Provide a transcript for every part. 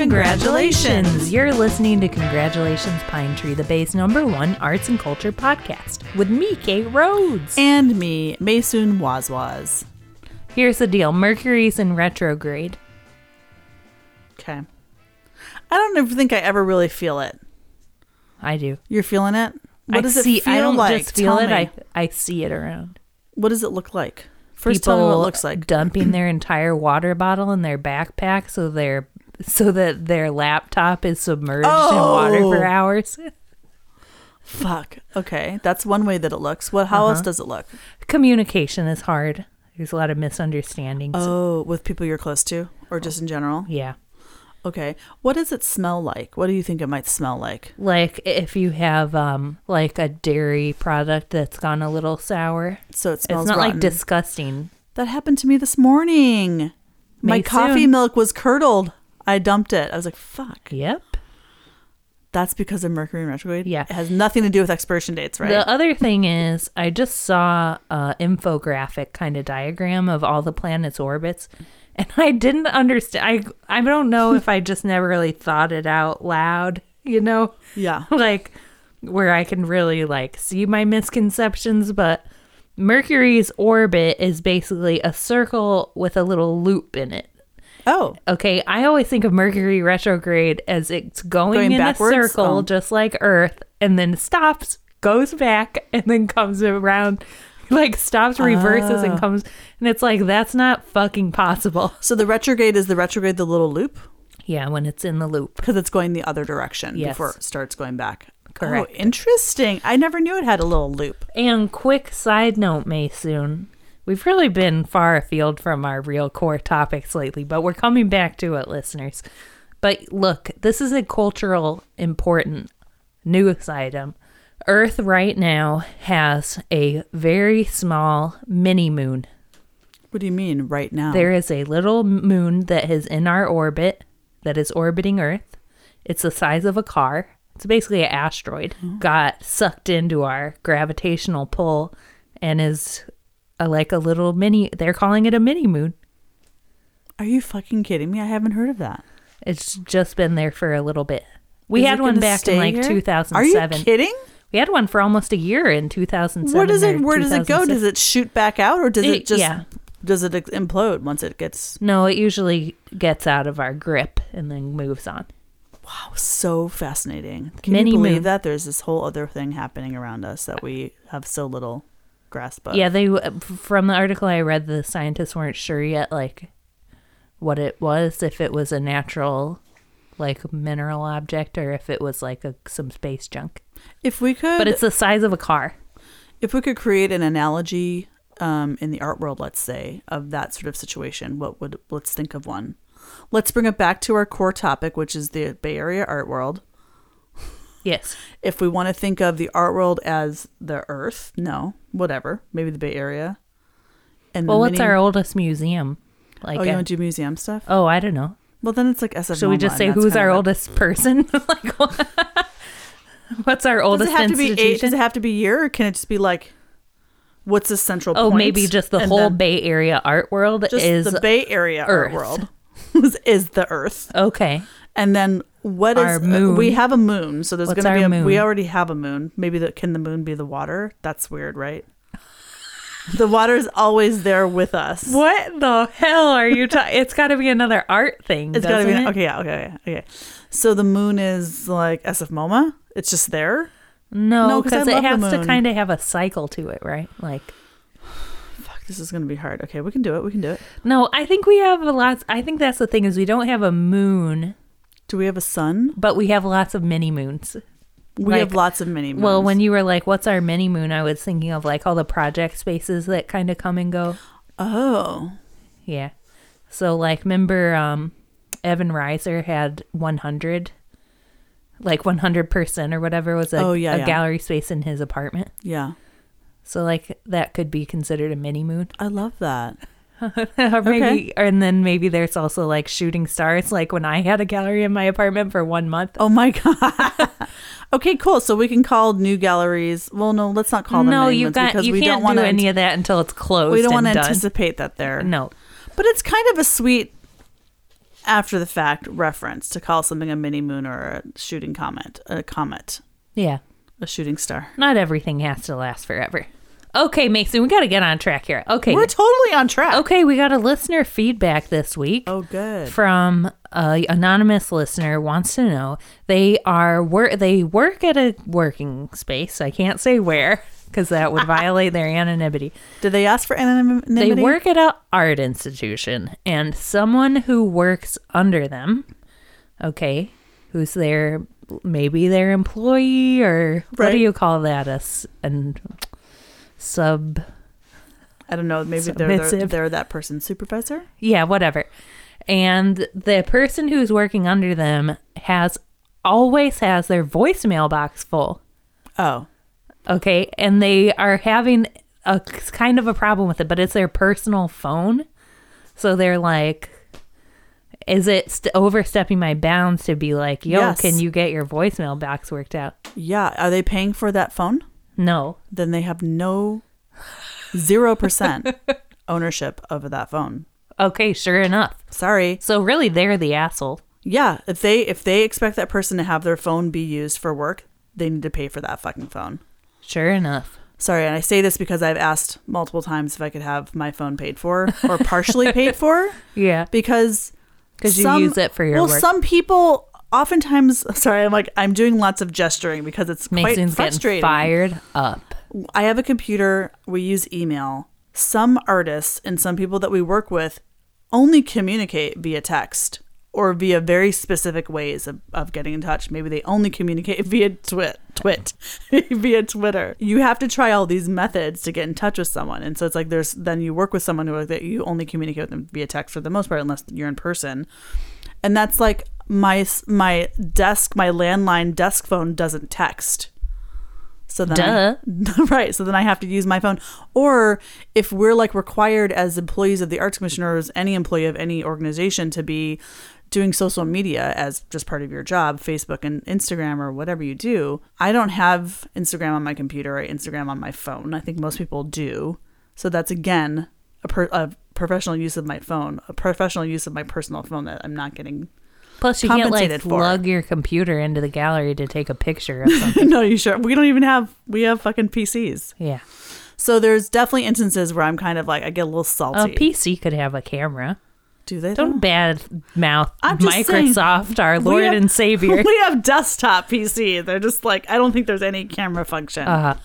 Congratulations! You're listening to Congratulations Pine Tree, the Bay's #1 arts and culture podcast, with me, Kate Rhodes. And me, Maysoon Wazwaz. Here's the deal. Mercury's in retrograde. Okay. I don't ever think I ever really feel it. I do. You're feeling it? What does it feel I don't like? just feel Tell it. me. I see it around. What does it look like? First, People tell me what it looks like. dumping their entire water bottle in their backpack so that their laptop is submerged in water for hours. Fuck. Okay, that's one way that it looks. How else does it look? Communication is hard. There's a lot of misunderstandings. Oh, with people you're close to, or just in general? Yeah. Okay. What does it smell like? What do you think it might smell like? Like if you have like a dairy product that's gone a little sour. So it smells It's not rotten. like disgusting. That happened to me this morning. My coffee milk was curdled. I dumped it. I was like, fuck. Yep. That's because of Mercury in retrograde? Yeah. It has nothing to do with expiration dates, right? The other thing is I just saw a infographic kind of diagram of all the planets' orbits. And I didn't understand. I don't know if I just never really thought it out loud, you know? Yeah. Like where I can really like see my misconceptions. But Mercury's orbit is basically a circle with a little loop in it. Oh. Okay. I always think of Mercury retrograde as it's going in backwards? a circle, just like Earth, and then stops, goes back, and then comes around. Like stops, reverses, and comes, and it's like that's not fucking possible. So the retrograde is the little loop? Yeah, when it's in the loop. Because it's going the other direction before it starts going back. Correct. Oh, interesting. I never knew it had a little loop. And quick side note, Maysoon, we've really been far afield from our real core topics lately, but we're coming back to it, listeners. But look, this is a cultural important news item. Earth right now has a very small mini moon. What do you mean right now? There is a little moon that is in our orbit that is orbiting Earth. It's the size of a car. It's basically an asteroid. Got sucked into our gravitational pull and is like a little mini. They're calling it a mini moon. Are you fucking kidding me? I haven't heard of that. It's just been there for a little bit. We had one back in like here? 2007. Are you kidding? We had one for almost a year in 2007. Where does it go? Does it shoot back out, or does it just does it implode once it gets? No, it usually gets out of our grip and then moves on. Wow, so fascinating. Can you believe that there's this whole other thing happening around us that we have so little grasp of? Yeah, from the article I read, the scientists weren't sure yet, like what it was, if it was a natural, like mineral object, or if it was like some space junk. If we could, but it's the size of a car. If we could create an analogy in the art world, let's say, of that sort of situation, let's think of one. Let's bring it back to our core topic, which is the Bay Area art world. Yes. If we want to think of the art world as the Earth, maybe the Bay Area. And what's our oldest museum? Like, you want to do museum stuff? Oh, I don't know. Well, then it's like SF. Should we just say who's our oldest person? Like, what's our oldest institution? Does it have to be year, or can it just be like, what's the central point? Oh, maybe just the whole Bay Area art world is the Bay Area Earth. Art world is the Earth. Okay. And then what our is moon? We have a moon, so there's going to be a moon? We already have a moon. Maybe can the moon be the water? That's weird, right? The water's always there with us. What the hell are you talking? It's got to be another art thing. It's got to be it? okay. So the moon is like SF MoMA. It's just there. No, because it has to kind of have a cycle to it, right? Like, fuck, this is gonna be hard. Okay, we can do it. No, I think we have I think that's the thing, is we don't have a moon. Do we have a sun? But we have lots of mini moons. We have lots of mini moons. Well, when you were like, what's our mini moon? I was thinking of like all the project spaces that kind of come and go. Oh. Yeah. So like, remember Evan Reiser had 100, like 100% or whatever was a gallery space in his apartment. Yeah. So like that could be considered a mini moon. I love that. Or maybe, and then maybe there's also like shooting stars, like when I had a gallery in my apartment for 1 month. Oh my God. Okay, cool. So we can call new galleries. Well, no, let's not call them. No, you can't do any of that until it's closed. We don't want to anticipate that there. No, but it's kind of a sweet after the fact reference to call something a mini moon or a shooting comet, Yeah. a shooting star. Not everything has to last forever. Okay, Mason, we got to get on track here. Okay. We're totally on track. Okay, we got a listener feedback this week. Oh, good. From an anonymous listener wants to know they work at a working space. I can't say where because that would violate their anonymity. Did they ask for anonymity? They work at an art institution, and someone who works under them, okay, who's maybe their employee or what do you call that? I don't know. Maybe they're that person's supervisor. Yeah, whatever. And the person who's working under them always has their voicemail box full. Oh. Okay. And they are having a kind of a problem with it, but it's their personal phone. So they're like, is it overstepping my bounds to be like, yo, yes. Can you get your voicemail box worked out? Yeah. Are they paying for that phone? No. Then they have 0% ownership of that phone. Okay, sure enough. Sorry. So really, they're the asshole. Yeah, if they expect that person to have their phone be used for work, they need to pay for that fucking phone. Sure enough. Sorry, and I say this because I've asked multiple times if I could have my phone paid for or partially paid for. Yeah. Because you use it for your work. Well, some people oftentimes, sorry, I'm doing lots of gesturing because it's Mason's quite frustrating. Getting fired up. I have a computer. We use email. Some artists and some people that we work with only communicate via text or via very specific ways of getting in touch. Maybe they only communicate via via Twitter. You have to try all these methods to get in touch with someone. And so it's like then you work with someone that you only communicate with them via text for the most part, unless you're in person. And that's like my landline desk phone doesn't text. So then right. So then I have to use my phone. Or if we're like required as employees of the Arts Commission or as any employee of any organization to be doing social media as just part of your job, Facebook and Instagram or whatever you do, I don't have Instagram on my computer or Instagram on my phone. I think most people do. So that's, again, a professional use of my phone, a professional use of my personal phone that I'm not getting Plus, you can't like plug your computer into the gallery to take a picture of something. No, you sure? We have fucking PCs. Yeah. So there's definitely instances where I'm kind of like, I get a little salty. A PC could have a camera. Do they? Don't bad mouth Microsoft, our Lord and Savior. We have desktop PC. They're just like, I don't think there's any camera function.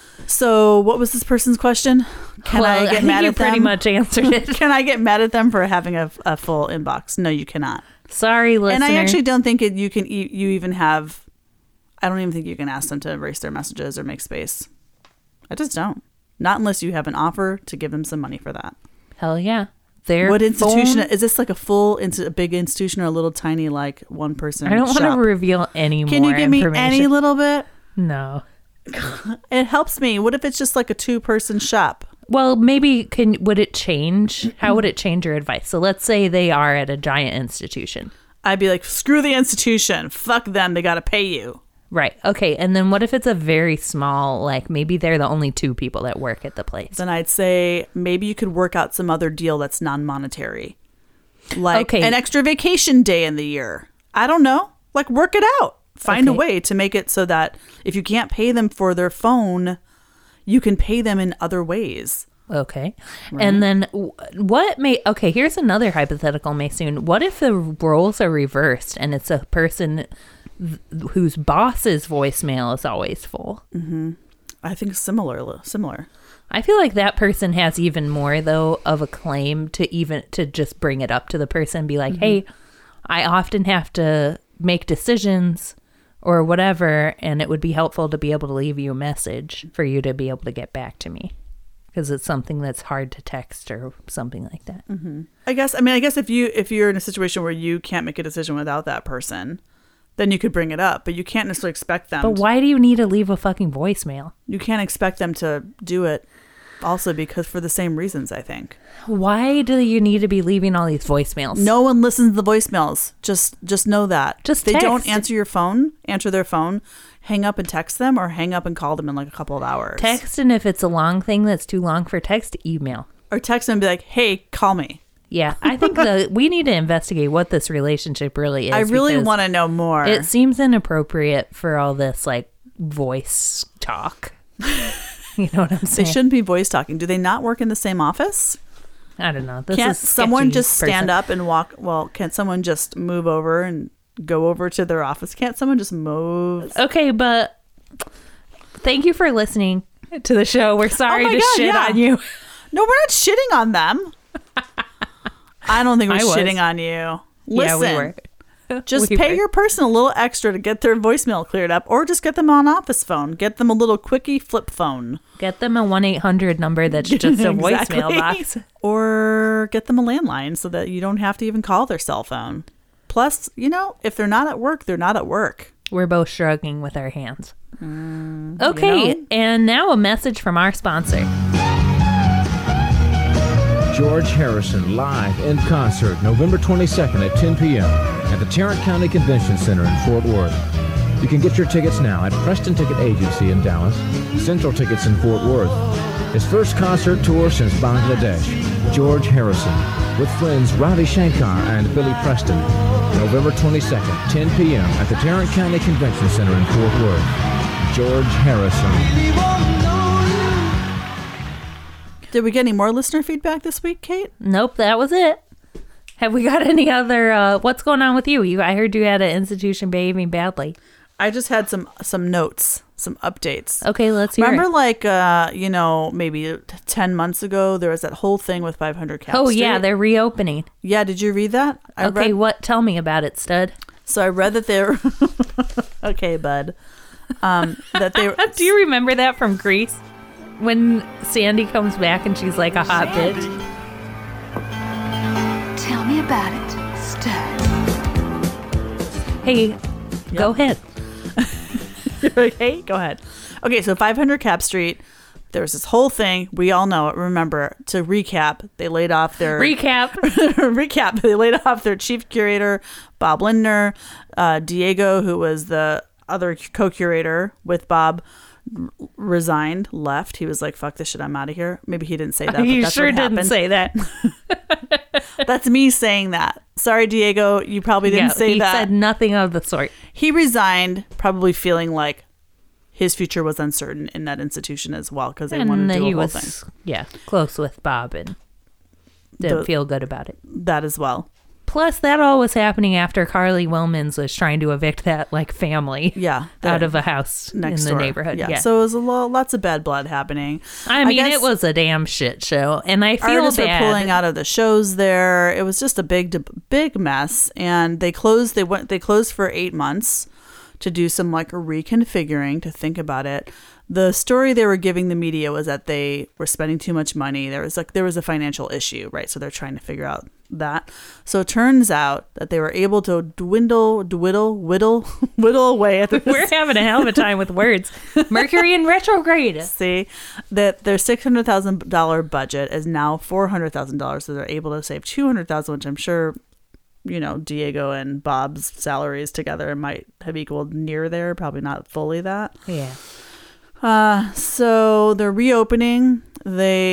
So what was this person's question? Can I get mad at them? You pretty much answered it. Can I get mad at them for having a full inbox? No, you cannot. Sorry, listener. And I actually don't think you can even have. I don't even think you can ask them to erase their messages or make space. I just don't. Not unless you have an offer to give them some money for that. Hell yeah. What institution is this? Like a big institution or a little tiny like one person? I don't want to reveal any more. Can you give me any little bit? No. It helps me. What if it's just like a 2-person shop? Well, maybe would it change? How would it change your advice? So let's say they are at a giant institution. I'd be like, screw the institution. Fuck them. They got to pay you. Right. Okay. And then what if it's a very small, like maybe they're the only 2 people that work at the place? Then I'd say maybe you could work out some other deal that's non-monetary. Like an extra vacation day in the year. I don't know. Like work it out. Find a way to make it so that if you can't pay them for their phone, you can pay them in other ways. Okay. Right. And then here's another hypothetical, Maysoon. What if the roles are reversed and it's a person whose boss's voicemail is always full? Mm-hmm. I think similar. I feel like that person has even more, though, of a claim to just bring it up to the person and be like, hey, I often have to make decisions or whatever, and it would be helpful to be able to leave you a message for you to be able to get back to me because it's something that's hard to text or something like that. Mm-hmm. I guess if you're in a situation where you can't make a decision without that person, then you could bring it up, but you can't necessarily expect them. But why do you need to leave a fucking voicemail? You can't expect them to do it also because for the same reasons, I think. Why do you need to be leaving all these voicemails? No one listens to the voicemails. Just know that. Just they text. don't answer their phone, hang up and text them or hang up and call them in like a couple of hours. Text, and if it's a long thing that's too long for text, email. Or text them and be like, hey, call me. Yeah, I think we need to investigate what this relationship really is. I really want to know more. It seems inappropriate for all this like voice talk. You know what I'm saying? They shouldn't be voice talking. Do they not work in the same office? I don't know. Can't someone just stand up and walk? Well, can't someone just move over and go over to their office? Can't someone just move? Okay, but thank you for listening to the show. We're sorry to shit on you. No, we're not shitting on them. I don't think we're shitting on you. Listen, yeah, we were. Just pay your person a little extra to get their voicemail cleared up, or just get them on office phone. Get them a little quickie flip phone. Get them a 1-800 number that's just a voicemail box. Or get them a landline so that you don't have to even call their cell phone. Plus, if they're not at work, they're not at work. We're both shrugging with our hands. Okay, and now a message from our sponsor. George Harrison live in concert November 22nd at 10 p.m. at the Tarrant County Convention Center in Fort Worth. You can get your tickets now at Preston Ticket Agency in Dallas, Central Tickets in Fort Worth. His first concert tour since Bangladesh. George Harrison with friends Ravi Shankar and Billy Preston. November 22nd, 10 p.m. at the Tarrant County Convention Center in Fort Worth. George Harrison. Did we get any more listener feedback this week, Kate? Nope, that was it. Have we got any other, what's going on with you? I heard you had an institution behaving badly. I just had some notes, some updates. Okay, let's hear Remember, maybe 10 months ago, there was that whole thing with 500 Cap Oh, Street? yeah, they're reopening. Yeah, did you read that? Tell me about it, stud. So I read that they're... Okay, bud. That they Do you remember that from Grease? When Sandy comes back and she's like a hot bitch. Tell me about it, stud. Hey, go ahead. Okay, go ahead. Okay, so 500 Cap Street, there was this whole thing. We all know it. Remember, to recap, they laid off their... Recap. They laid off their chief curator, Bob Lindner. Diego, who was the other co-curator with Bob, resigned, left. He was like, fuck this shit, I'm out of here. Maybe he didn't say that, He but that's sure what didn't happened. say that. That's me saying that. Sorry, Diego, you probably didn't say that. He said nothing of the sort. He resigned, probably feeling like his future was uncertain in that institution as well, because they wanted to do a whole thing. Yeah, close with Bob and didn't feel good about it. That as well. Plus, that all was happening after Carly Wilmans was trying to evict that family out of a house next in the neighborhood. Yeah. So it was lots of bad blood happening. I mean, it was a damn shit show, and I feel artists bad. were pulling out of the shows there. It was just a big mess, and they closed. They closed for 8 months to do some reconfiguring, to think about it. The story they were giving the media was that they were spending too much money. There was a financial issue, right? So they're trying to figure out that. So it turns out that they were able to whittle away at the... We're having a hell of a time with words. Mercury in retrograde. See, that their $600,000 budget is now $400,000, so they're able to save $200,000, which I'm sure, Diego and Bob's salaries together might have equaled near there, probably not fully that. Yeah. So they're reopening. What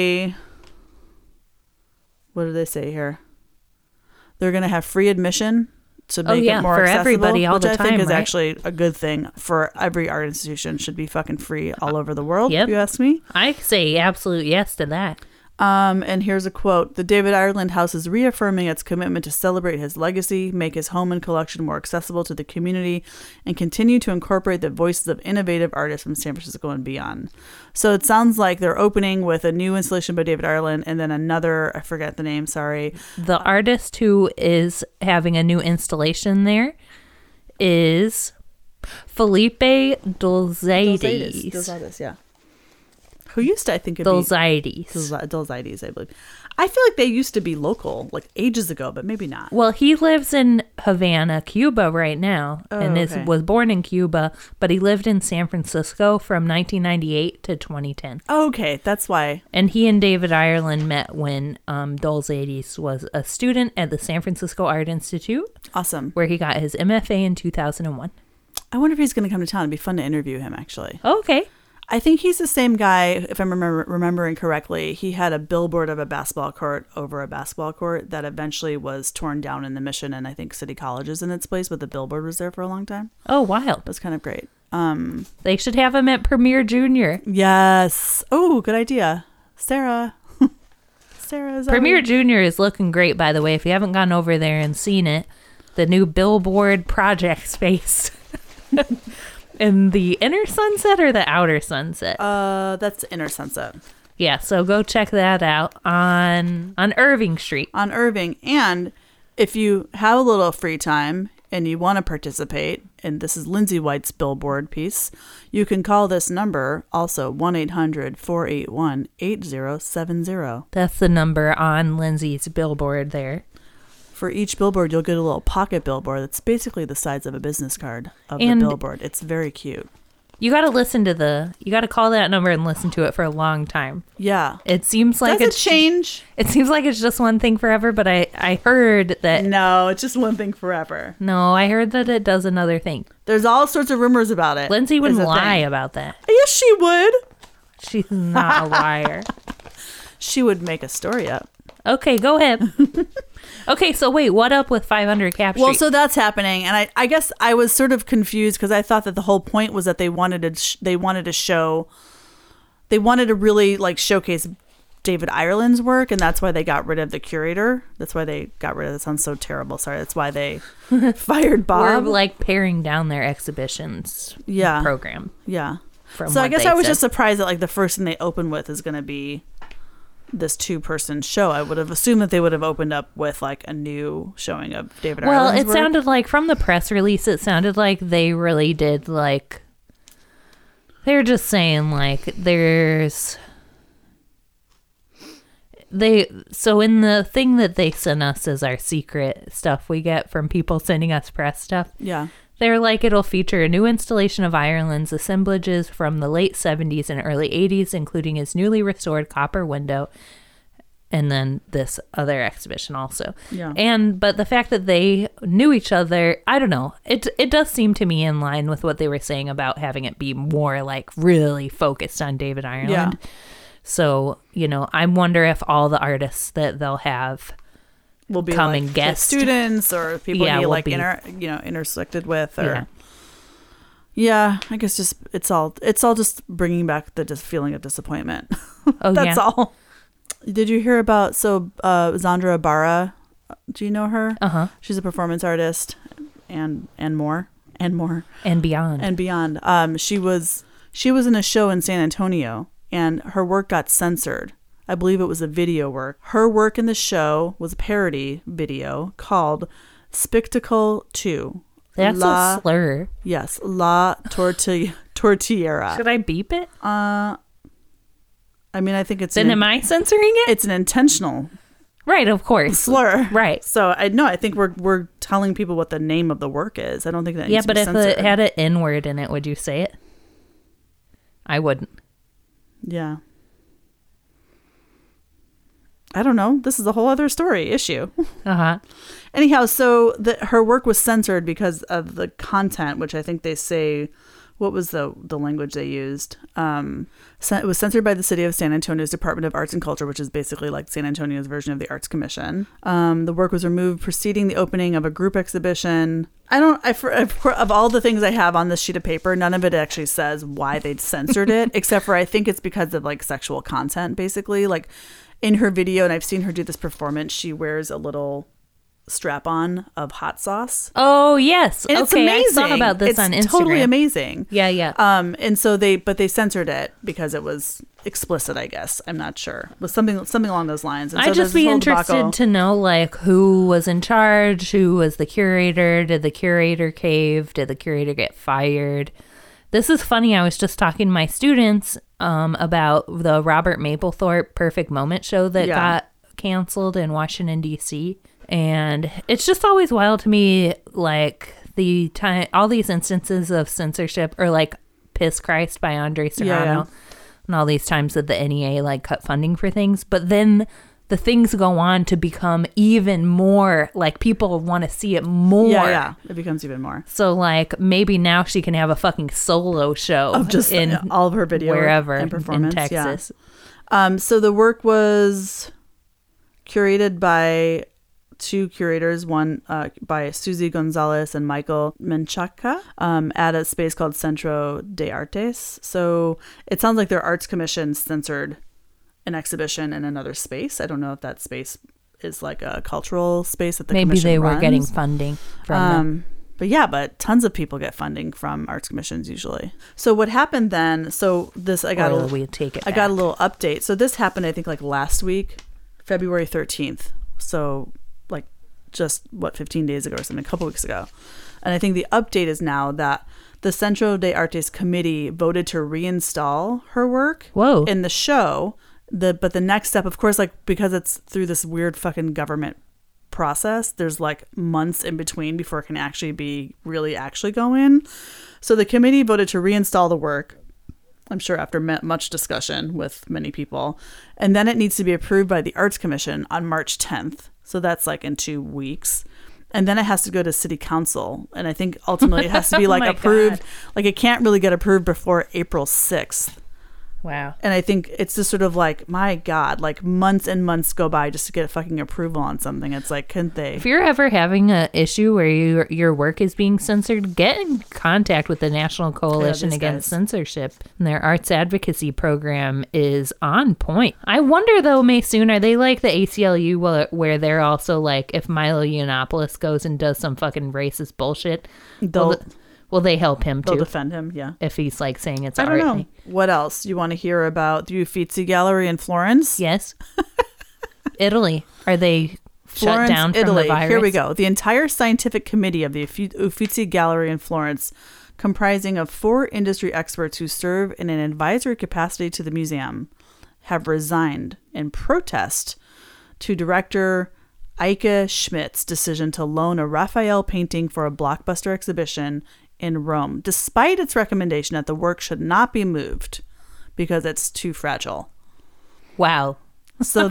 do they say here? They're going to have free admission to make it more for accessible, everybody all which the I time, think is right? actually a good thing for every art institution. Should be fucking free all over the world. Yep. If you ask me. I say absolute yes to that. And here's a quote. The David Ireland House is reaffirming its commitment to celebrate his legacy, make his home and collection more accessible to the community, and continue to incorporate the voices of innovative artists from San Francisco and beyond. So it sounds like they're opening with a new installation by David Ireland and then another, I forget the name, sorry. The artist who is having a new installation there is Felipe Dolzaides. Dolzaides, yeah. Who used to, I think, Dolzaides, I believe. I feel like they used to be local, ages ago, but maybe not. Well, he lives in Havana, Cuba right now, and was born in Cuba, but he lived in San Francisco from 1998 to 2010. Okay, that's why. And he and David Ireland met when Dolzaides was a student at the San Francisco Art Institute. Awesome. Where he got his MFA in 2001. I wonder if he's going to come to town. It'd be fun to interview him, actually. Okay. I think he's the same guy, if I'm remembering correctly. He had a billboard of a basketball court over a basketball court that eventually was torn down in the Mission, and I think City College is in its place, but the billboard was there for a long time. Oh, wild. It was kind of great. They should have him at Premier Junior. Yes. Oh, good idea. Sarah. Sarah is Premier Junior is looking great, by the way. If you haven't gone over there and seen it, the new billboard project space. In the inner Sunset or the outer Sunset? That's Inner Sunset. Yeah, so go check that out on Irving Street. On Irving. And if you have a little free time and you want to participate, and this is Lindsay White's billboard piece, you can call this number, also 1-800-481-8070. That's the number on Lindsay's billboard there. For each billboard, you'll get a little pocket billboard that's basically the size of a business card of the billboard. It's very cute. You got to you got to call that number and listen to it for a long time. Yeah. It seems like Does it change? It seems like it's just one thing forever, but I heard that. No, it's just one thing forever. No, I heard that it does another thing. There's all sorts of rumors about it. Lindsay wouldn't lie about that. Yes, she would. She's not a liar. She would make a story up. Okay, go ahead. Okay, so wait, what up with 500 Cap Street? Well, so that's happening, and I guess I was sort of confused because I thought that the whole point was that they wanted to really like showcase David Ireland's work, and that's why they got rid of the curator. That's why they got rid of. That sounds so terrible. Sorry. That's why they fired Bob. We're like paring down their exhibitions program. Yeah. So I guess I was just surprised that like the first thing they open with is going to be this 2-person show. I would have assumed that they would have opened up with like a new showing of David Ireland's work. Well, it sounded like from the press release, it sounded like they really did like, they're just saying like so in the thing that they sent us as our secret stuff we get from people sending us press stuff. Yeah. They're like, it'll feature a new installation of Ireland's assemblages from the late 70s and early 80s, including his newly restored copper window, and then this other exhibition also. Yeah. But the fact that they knew each other, I don't know. It does seem to me in line with what they were saying about having it be more like really focused on David Ireland. Yeah. So, I wonder if all the artists that they'll have will be come like and guest students or people he like intersected with, or I guess just it's all just bringing back the feeling of disappointment. That's all. Did you hear about Zandra Ibarra? Do you know her? She's a performance artist and more and beyond. She was in a show in San Antonio, and her work got censored. I believe it was a video work. Her work in the show was a parody video called Spectacle 2. That's a slur. Yes. La Tortillera. Should I beep it? I mean, I think it's... Then am I censoring it? It's an intentional... Right, of course. Slur. Right. So, I think we're telling people what the name of the work is. I don't think that needs to be censored. Yeah, but if it had an N-word in it, would you say it? I wouldn't. Yeah. I don't know. This is a whole other issue. Anyhow, so her work was censored because of the content, which I think they say, what was the language they used? It was censored by the city of San Antonio's Department of Arts and Culture, which is basically like San Antonio's version of the Arts Commission. The work was removed preceding the opening of a group exhibition. Of all the things I have on this sheet of paper, none of it actually says why they censored it, except for I think it's because of like sexual content, basically. Like in her video, and I've seen her do this performance, she wears a little strap-on of hot sauce. Oh, yes. And it's amazing. I saw about this on Instagram. It's totally amazing. Yeah. And so they censored it because it was explicit, I guess. I'm not sure. It was something along those lines. And I'd just be interested to know, like, who was in charge, who was the curator, did the curator cave, did the curator get fired? This is funny. I was just talking to my students about the Robert Mapplethorpe Perfect Moment show that got canceled in Washington, D.C., and it's just always wild to me, like all these instances of censorship, or like Piss Christ by Andre Serrano, and all these times that the NEA like cut funding for things. But then the things go on to become even more, like, people want to see it more. Yeah, it becomes even more. So, like, maybe now she can have a fucking solo show Of just in all of her video wherever and performance. in Texas. Yeah. So the work was curated by 2 curators, one by Susie Gonzalez and Michael Menchaca, at a space called Centro de Artes. So it sounds like their arts commission censored an exhibition in another space. I don't know if that space is like a cultural space that the maybe commission they runs. were getting funding from them. But tons of people get funding from arts commissions usually. So what happened then? So this I got Or we take it I got a back. little update. So this happened I think like last week, February 13th. So like just 15 days ago or something, a couple weeks ago. And I think the update is now that the Centro de Artes committee voted to reinstall her work Whoa. in the show. But the next step, of course, like because it's through this weird fucking government process, there's like months in between before it can actually go in. So the committee voted to reinstall the work, I'm sure after much discussion with many people. And then it needs to be approved by the Arts Commission on March 10th. So that's like in 2 weeks. And then it has to go to city council. And I think ultimately it has to be like my approved. God. Like it can't really get approved before April 6th. Wow. And I think it's just sort of like, my God, like months and months go by just to get a fucking approval on something. It's like, couldn't they? If you're ever having an issue where your work is being censored, get in contact with the National Coalition these Against guys. Censorship. And their arts advocacy program is on point. I wonder, though, Maysoon, are they like the ACLU where they're also like, if Milo Yiannopoulos goes and does some fucking racist bullshit, will they help him They'll too? defend him, yeah. If he's like saying it's I don't art. know. What else? You want to hear about the Uffizi Gallery in Florence? Yes. Italy. Are they Florence, shut down from Italy. the virus? Here we go. The entire scientific committee of the Uffizi Gallery in Florence, comprising of 4 industry experts who serve in an advisory capacity to the museum, have resigned in protest to director Eike Schmidt's decision to loan a Raphael painting for a blockbuster exhibition in Rome, despite its recommendation that the work should not be moved because it's too fragile. Wow. So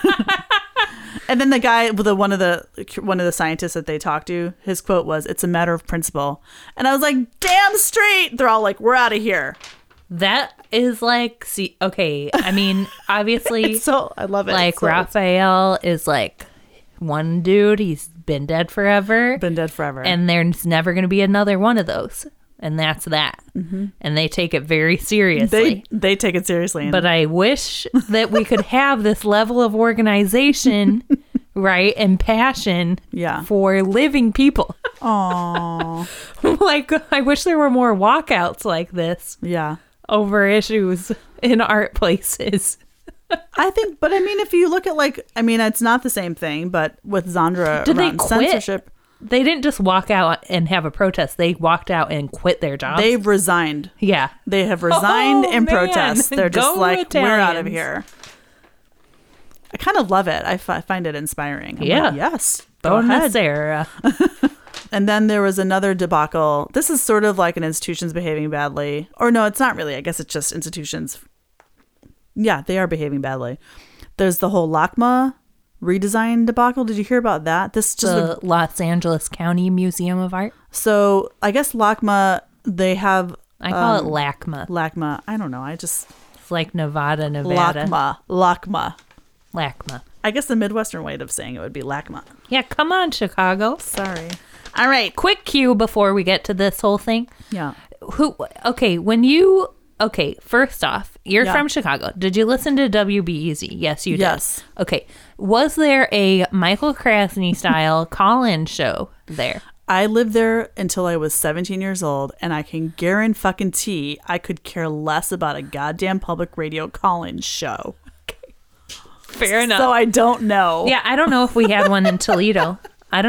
and then the guy, one of the scientists that they talked to, his quote was, "It's a matter of principle." And I was like, damn straight. They're all like, we're out of here. That is like, see, okay. I mean, obviously, I love it. like Raphael is like one dude. He's been dead forever. Been dead forever. And there's never going to be another one of those. And that's that. Mm-hmm. And they take it very seriously. They take it seriously. But I wish that we could have this level of organization, right, and passion for living people. Aww. Like, I wish there were more walkouts like this. Yeah. Over issues in art places. I think, but I mean, if you look at it's not the same thing, but with Zandra around censorship. They didn't just walk out and have a protest. They walked out and quit their jobs. They've resigned. Yeah. They have resigned in protest. They're just Go like, Italians. we're out of here. I kind of love it. I find it inspiring. I'm like, yes. Go ahead. Sarah. And then there was another debacle. This is sort of like an institution's behaving badly. Or no, it's not really. I guess it's just institutions. Yeah, they are behaving badly. There's the whole LACMA redesign debacle. Did you hear about that? This is just the Los Angeles County Museum of Art. So I guess LACMA, they have. I call it LACMA. LACMA. I don't know. It's like Nevada. LACMA. LACMA. I guess the Midwestern way of saying it would be LACMA. Yeah, come on, Chicago. Sorry. All right. Quick cue before we get to this whole thing. Yeah. First off, you're from Chicago. Did you listen to WBEZ? Yes, you did. Yes. Okay. Was there a Michael Krasny style call-in show there? I lived there until I was 17 years old, and I can guarantee I could care less about a goddamn public radio call-in show. Fair enough. So I don't know. Yeah, I don't know if we had one in Toledo.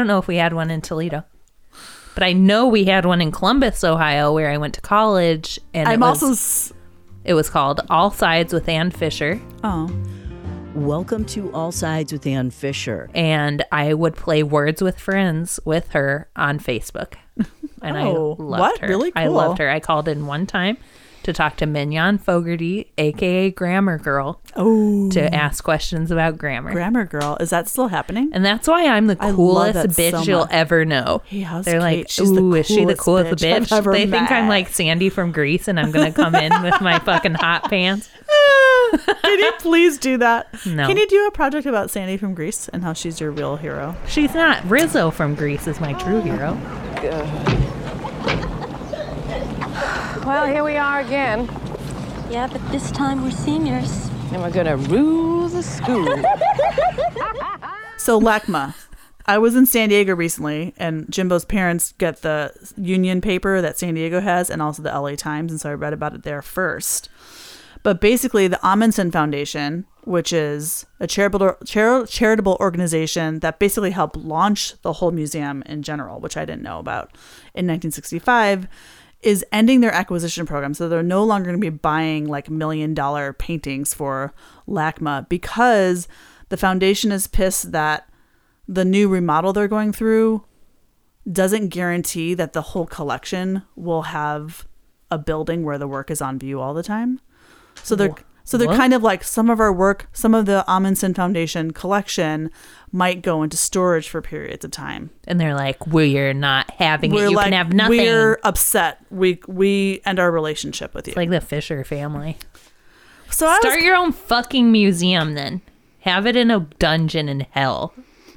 But I know we had one in Columbus, Ohio, where I went to college. And it was called All Sides with Ann Fisher. Oh. Welcome to All Sides with Ann Fisher. And I would play Words with Friends with her on Facebook. And I loved her. Really cool. I loved her. I called in one time to talk to Mignon Fogarty, aka Grammar Girl, to ask questions about grammar. Grammar Girl. Is that still happening? And that's why I'm the I love coolest that bitch so you'll much. ever know. Hey, how's They're Kate? like, She's the ooh, is she the coolest coolest bitch I've bitch? ever They think I'm met. like Sandy from Grease and I'm going to come in with my fucking hot pants. Can you please do that? No. Can you do a project about Sandy from Greece and how she's your real hero? She's not. Rizzo from Grease is my true hero. Well, here we are again. Yeah, but this time we're seniors. And we're gonna rule the school. So LACMA. I was in San Diego recently, and Jimbo's parents get the union paper that San Diego has and also the LA Times, and so I read about it there first. But basically, the Amundsen Foundation, which is a charitable organization that basically helped launch the whole museum in general, which I didn't know about, in 1965, is ending their acquisition program. So they're no longer going to be buying like $1 million paintings for LACMA because the foundation is pissed that the new remodel they're going through doesn't guarantee that the whole collection will have a building where the work is on view all the time. So they're What? kind of like some of our work, some of the Amundsen Foundation collection might go into storage for periods of time. And they're like, we're not having it. You can have nothing. We're upset. We end our relationship with you. It's like the Fisher family. So I Start was, your own fucking museum then. Have it in a dungeon in hell.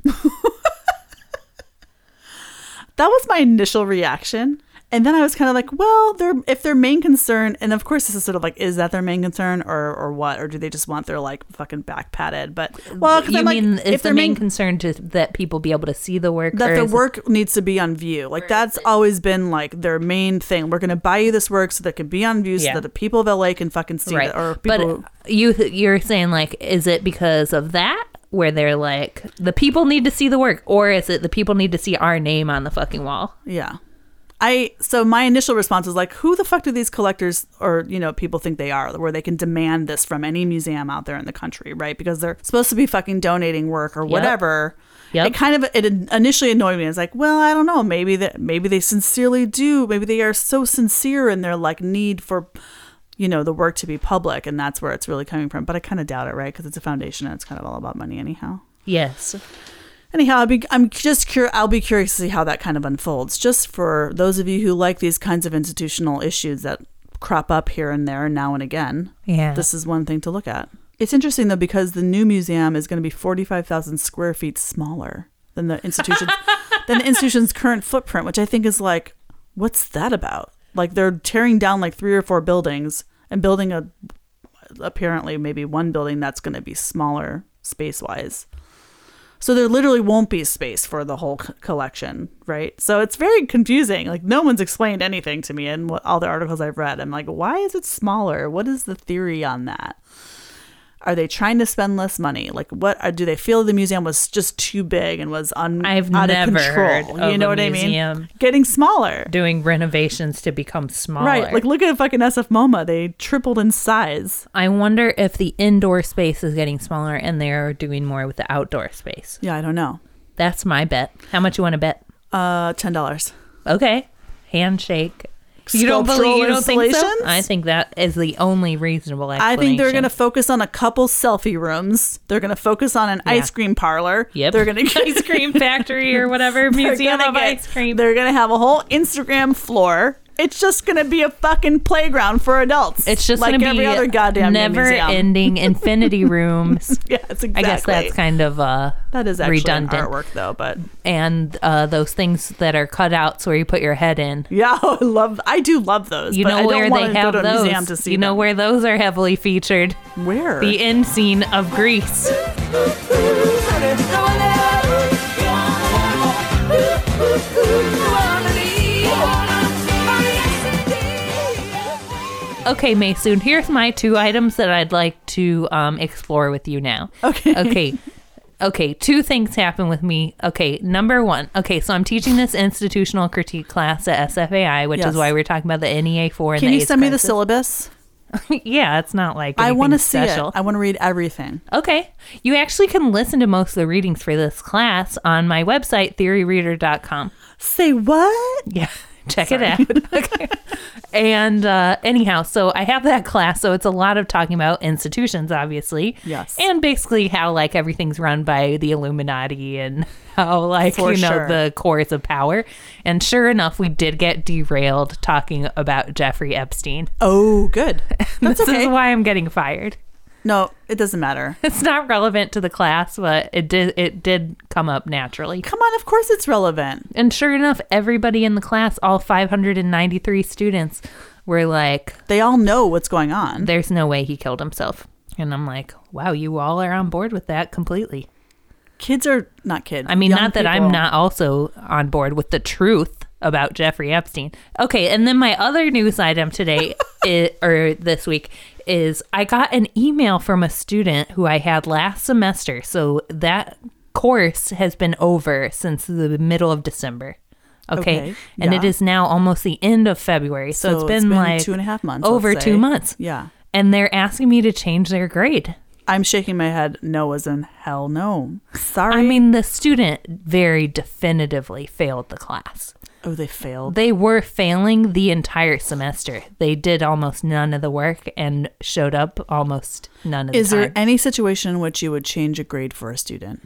that was my initial reaction. And then I was kind of like, well, if their main concern, and of course this is sort of like, is that their main concern or what? Or do they just want their like fucking back patted? But well, because You I'm like, mean if is the their main concern that people be able to see the work? that or the is it- work needs to be on view. Like that's always been like their main thing. We're going to buy you this work so that it can be on view Yeah. so that the people of LA can fucking see right. it. Or people, But you're saying like, is it because of that? Where they're like, the people need to see the work? Or is it the people need to see our name on the fucking wall? yeah. So my initial response was like, who the fuck do these collectors or, people think they are, where they can demand this from any museum out there in the country, right? Because they're supposed to be fucking donating work or whatever. Yep. It initially annoyed me. It's like, well, I don't know. Maybe they sincerely do. Maybe they are so sincere in their like need for, the work to be public. And that's where it's really coming from. But I kind of doubt it, right? Because it's a foundation and it's kind of all about money anyhow. Yes. Anyhow, I'll be curious to see how that kind of unfolds. Just for those of you who like these kinds of institutional issues that crop up here and there, now and again, Yeah. this is one thing to look at. It's interesting though because the new museum is going to be 45,000 square feet smaller than the institution's current footprint, which I think is like, what's that about? Like they're tearing down like 3 or 4 buildings and building apparently maybe one building that's going to be smaller space wise. So there literally won't be space for the whole collection, right? So it's very confusing. Like no one's explained anything to me in all the articles I've read. I'm like, why is it smaller? What is the theory on that? Are they trying to spend less money? Like do they feel the museum was just too big and was out I've of never control? heard of You know a what I museum mean? Getting smaller. doing renovations to become smaller. Right. Like look at fucking SF MoMA. They tripled in size. I wonder if the indoor space is getting smaller and they're doing more with the outdoor space. Yeah, I don't know. That's my bet. How much you want to bet? $10. Okay. Handshake. You don't think so? Installations? I think that is the only reasonable explanation. I think they're going to focus on a couple selfie rooms. They're going to focus on an ice cream parlor. Yep. They're going to ice cream factory or whatever, museum of ice cream. They're going to have a whole Instagram floor. It's just going to be a fucking playground for adults. It's just like going to be every other goddamn never museum. ending infinity rooms. Yes, exactly. I guess that's kind of that is actually redundant artwork though, but and those things that are cutouts where you put your head in. yeah, I do love those. You but know I don't where wanna they go have to a those. museum to see You know them. where those are heavily featured. Where? The end scene of Grease. Okay, Maysoon, here's my 2 items that I'd like to explore with you now. Okay, 2 things happen with me. Okay, number 1. Okay, so I'm teaching this institutional critique class at SFAI, which Yes. is why we're talking about the NEA4 and Can the you AIDS send me the crisis. syllabus? Yeah, it's not like I want to anything see special. it. I want to read everything. Okay. You actually can listen to most of the readings for this class on my website, theoryreader.com. Say what? Yeah. Check it out. Okay. And anyhow, so I have that class. So it's a lot of talking about institutions, obviously. Yes. And basically how like everything's run by the Illuminati and how like, For sure. the cores of power. And sure enough, we did get derailed talking about Jeffrey Epstein. Oh, good. That's This okay. is why I'm getting fired. No, it doesn't matter. It's not relevant to the class, but it did come up naturally. Come on, of course it's relevant. And sure enough, everybody in the class, all 593 students, were like, They all know what's going on. there's no way he killed himself. And I'm like, wow, you all are on board with that completely. Kids are not kids. I mean, young not that I'm people. not also on board with the truth about Jeffrey Epstein. Okay, and then my other news item today, or this week, is I got an email from a student who I had last semester. So that course has been over since the middle of December. Okay. And it yeah. is now almost the end of February. So it's been like 2.5 months. over let's 2 say. months. Yeah. And they're asking me to change their grade. I'm shaking my head. No as in hell no. Sorry. I mean, the student very definitively failed the class. oh, they failed. They were failing the entire semester. They did almost none of the work and showed up almost none of the Is time. there any situation in which you would change a grade for a student?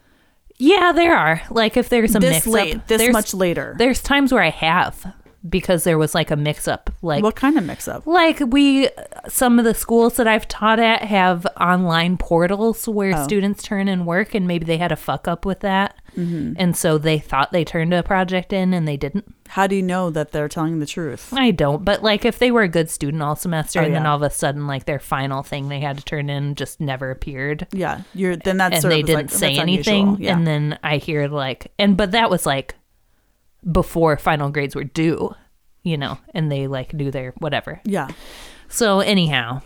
Yeah, there are. Like if there's a This mix-up. late, this there's- much later. There's times where I have because there was like a mix-up. Like What kind of mix-up? Like some of the schools that I've taught at have online portals where Oh. students turn in work and maybe they had a fuck up with that. Mm-hmm. And so they thought they turned a project in and they didn't. How do you know that they're telling the truth? I don't, but like if they were a good student all semester Oh, and then yeah. all of a sudden like their final thing they had to turn in just never appeared. Yeah, then that's And sort they of didn't like, say that's anything. unusual. Yeah. And then I hear like, but that was like before final grades were due, and they like knew their whatever. yeah, So anyhow,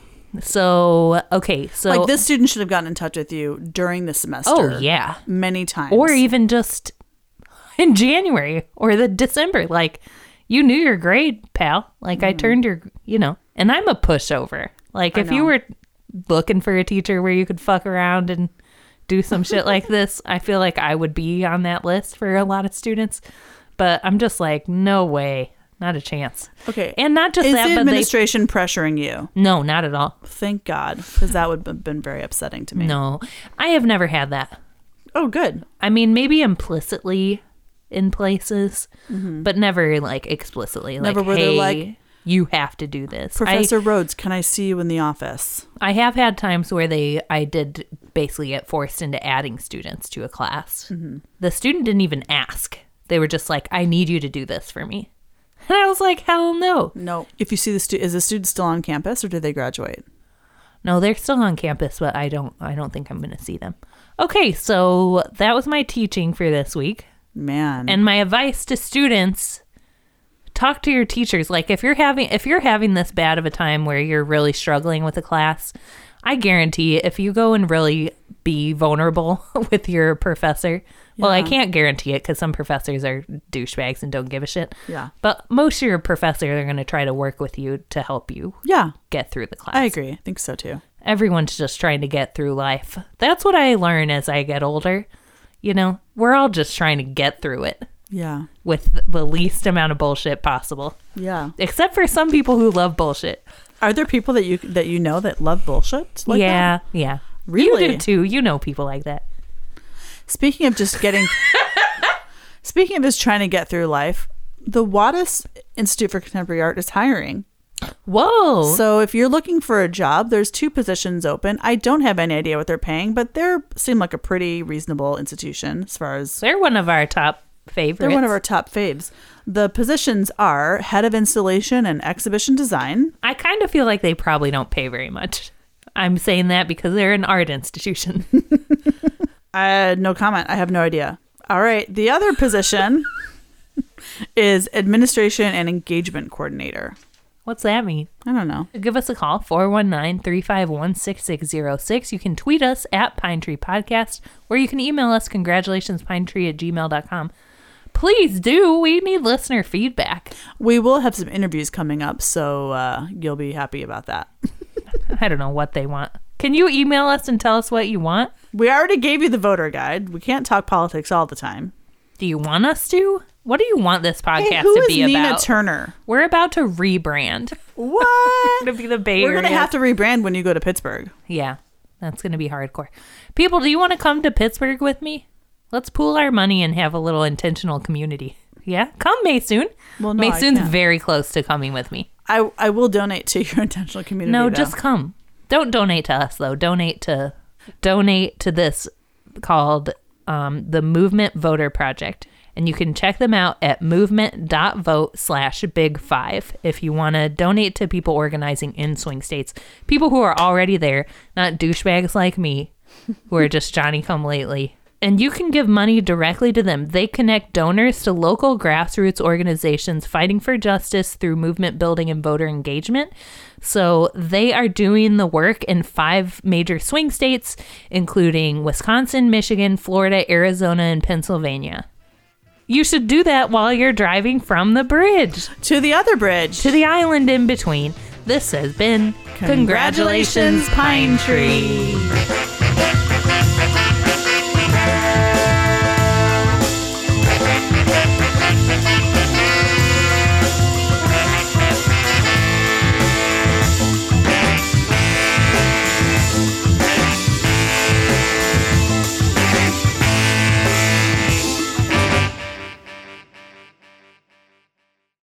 okay. So like this student should have gotten in touch with you during the semester. Oh yeah. many times. Or even just in January or the December, like you knew your grade, pal. Like I turned your, and I'm a pushover. Like I if you know. were looking for a teacher where you could fuck around and do some shit like this, I feel like I would be on that list for a lot of students. But I'm just like, no way, not a chance. Okay, And not just is that, the but administration pressuring you? no, not at all. Thank God, because that would have been very upsetting to me. No, I have never had that. Oh, good. I mean, maybe implicitly in places, but never like explicitly. Never like, where hey, they're like, you have to do this. Professor Rhodes, can I see you in the office? I have had times where I did basically get forced into adding students to a class. The student didn't even ask. They were just like, I need you to do this for me. And I was like, hell no. No. If you see the student, is the student still on campus or did they graduate? No, they're still on campus, but I don't think I'm going to see them. Okay, so that was my teaching for this week. Man. And my advice to students, talk to your teachers. Like if you're having this bad of a time where you're really struggling with a class, I guarantee if you go and really be vulnerable with your professor, well, I Yeah. can't guarantee it because some professors are douchebags and don't give a shit. Yeah. But most of your professors are going to try to work with you to help you yeah, get through the class. I agree. I think so too. Everyone's just trying to get through life. That's what I learn as I get older. We're all just trying to get through it Yeah. with the least amount of bullshit possible. Yeah. Except for some people who love bullshit. Are there people that you know that love bullshit like yeah, that? yeah. Really? You do too. You know people like that. Speaking of just trying to get through life, the Wattis Institute for Contemporary Art is hiring. Whoa. So if you're looking for a job, there's 2 positions open. I don't have any idea what they're paying, but they seem like a pretty reasonable institution as far as They're one of our top favorites. they're one of our top faves. The positions are head of installation and exhibition design. I kind of feel like they probably don't pay very much. I'm saying that because they're an art institution. No comment. I have no idea. All right. The other position is administration and engagement coordinator. What's that mean? I don't know. Give us a call, 419-351-6606. You can tweet us at Pine Tree Podcast, or you can email us, congratulationspinetree@gmail.com. Please do. We need listener feedback. We will have some interviews coming up, so you'll be happy about that. I don't know what they want. Can you email us and tell us what you want? We already gave you the voter guide. We can't talk politics all the time. Do you want us to? What do you want this podcast Hey, who to is be Nina about? Turner? We're about to rebrand. What? We're going to be the Bay We're going to Area. have to rebrand when you go to Pittsburgh. Yeah, that's going to be hardcore. People, do you want to come to Pittsburgh with me? Let's pool our money and have a little intentional community. Yeah? Come, Maysoon. Well, no, I Maysoon's can't. very close to coming with me. I will donate to your intentional community. No, though. just come. Don't donate to us, though. Donate to this called the Movement Voter Project. And you can check them out at movement.vote/big5 if you want to donate to people organizing in swing states. People who are already there, not douchebags like me, who are just Johnny-come-lately. And you can give money directly to them. They connect donors to local grassroots organizations fighting for justice through movement building and voter engagement. So they are doing the work in 5 major swing states, including Wisconsin, Michigan, Florida, Arizona, and Pennsylvania. You should do that while you're driving from the bridge To the other bridge. to the island in between. This has been Congratulations, Pine Tree.